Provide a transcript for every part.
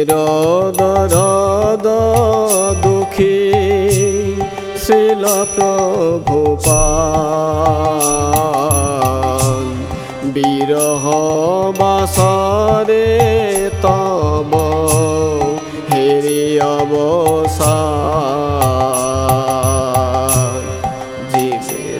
দরদ দুঃখী শ্রীল প্রভুপাদ বিরহ বাসরে তব হেরি অবসান জীবের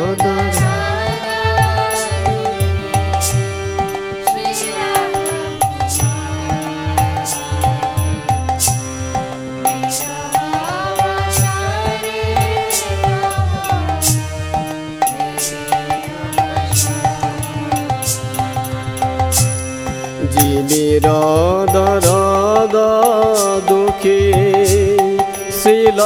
জীবের দরদ দুঃখী শ্রীল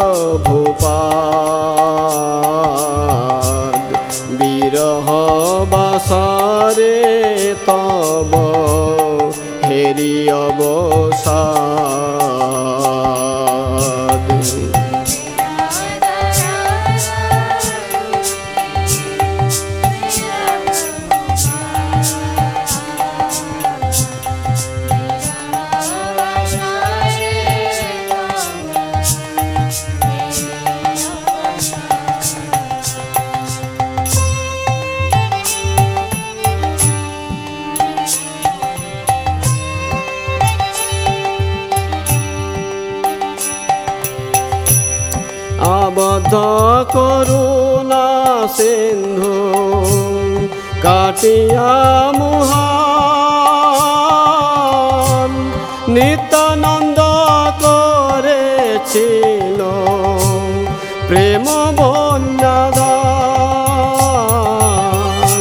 প্রভুপাদ বিরহ বাসরে তব হেরি অবসাদ আবদ্ধ করুণা সিন্ধু কাটিয়া মুহান নিত্যানন্দ করেছিল প্রেম বন্যাদান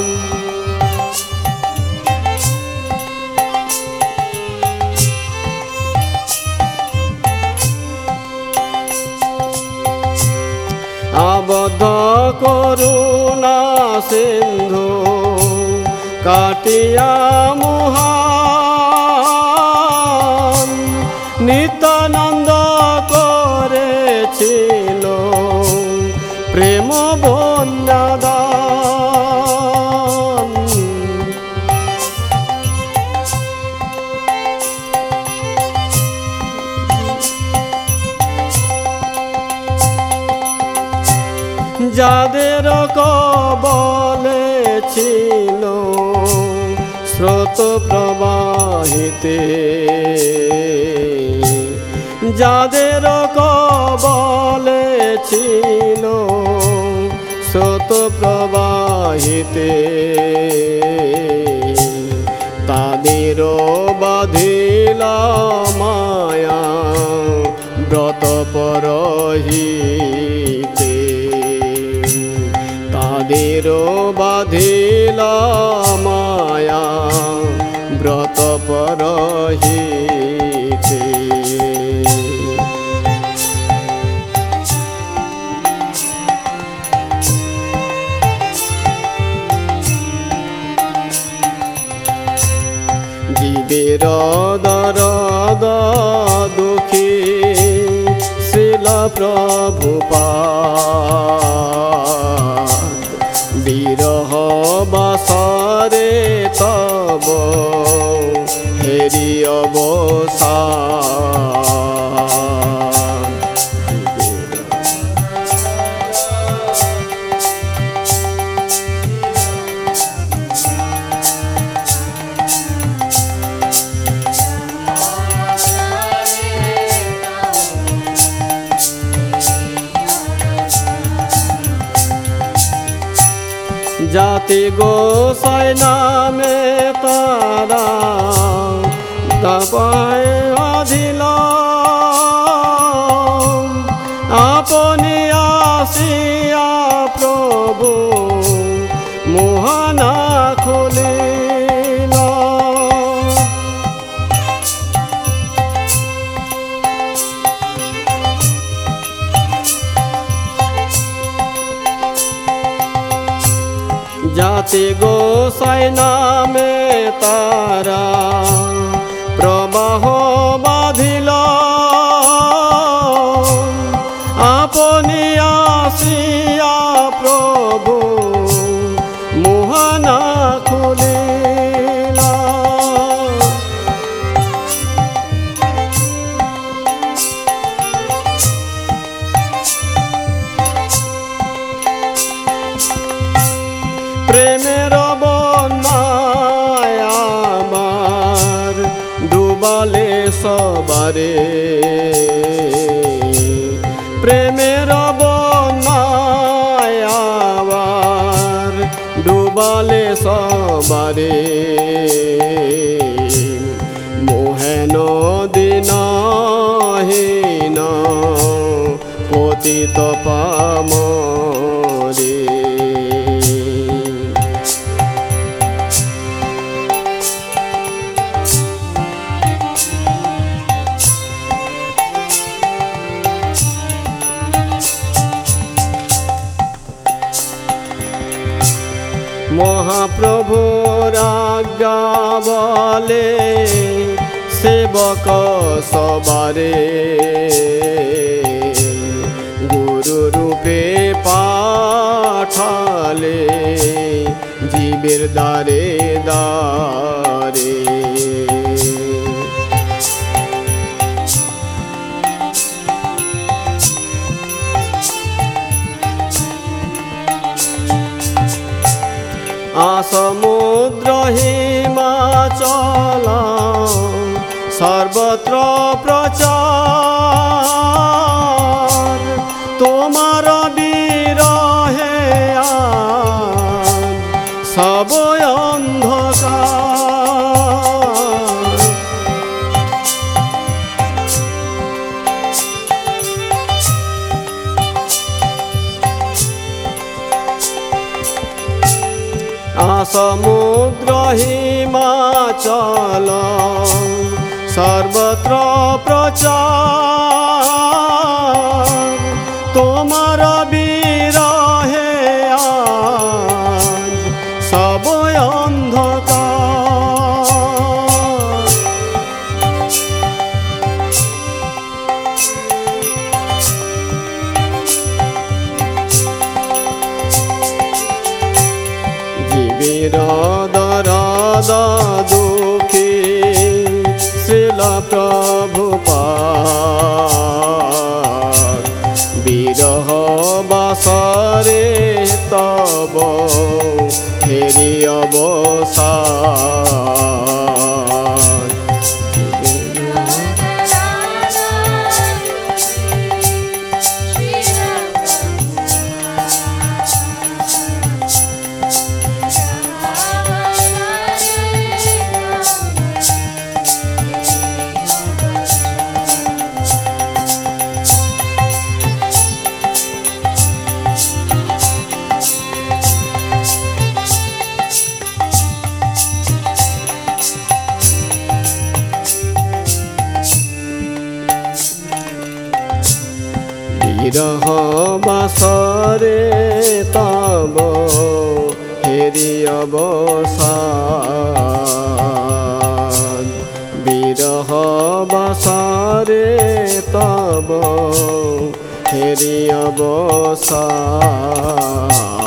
আবদ্ধ করুণা সিন্ধু কাটিয়া মুহান নিত্যানন্দ করেছিল প্রেম বন্যাদান যাদের কবলে ছিল স্রোত প্রবাহিতে যাদের কবলে ছিল স্রোত প্রবাহিতে তাদেরও বাঁধিলা মায়া ব্রত পরহিতে তাদেরও বাঁধিলা মায়া ব্রত পরহিতে জীবের দরদ দুঃখী শ্রীল প্রভুপাদ বিরহ বাসরে তব হেরি অবসান জাতি গোসাই নামে তারা তাপায় অধিল আপনি আসিয়া প্রভু মোহনা খুলিল জাতি গোসাই নামে তারা প্রবাহ বাঁধিল আপনি আসিয়া প্রভু মোহনা খুলিল ডুবালে সবারে প্রেমের বন্যায় আবার ডুবালে সবারে মোহেন দিনহীন পতিত পামরে মহাপ্রভুর আজ্ঞা বলে সেবক সবারে গুরু রূপে পাঠালে জীবের দ্বারে দ্বারে সমুদ্র হিমাচল সর্বত্র প্রচার তোমার বিরহে সব অন্ধকার সমুদ্র হিমাচল সর্বত্র প্রচার তোমার বিরহে সব অন্ধকার জীবের দরদ দুঃখী শ্রীল প্রভুপাদ বিরহ বাসরে তব ফেরি অবসাদ বিরহ বাসরে তব হেরি অবসাদ বিরহ বাসরে তব হেরি অবসাদ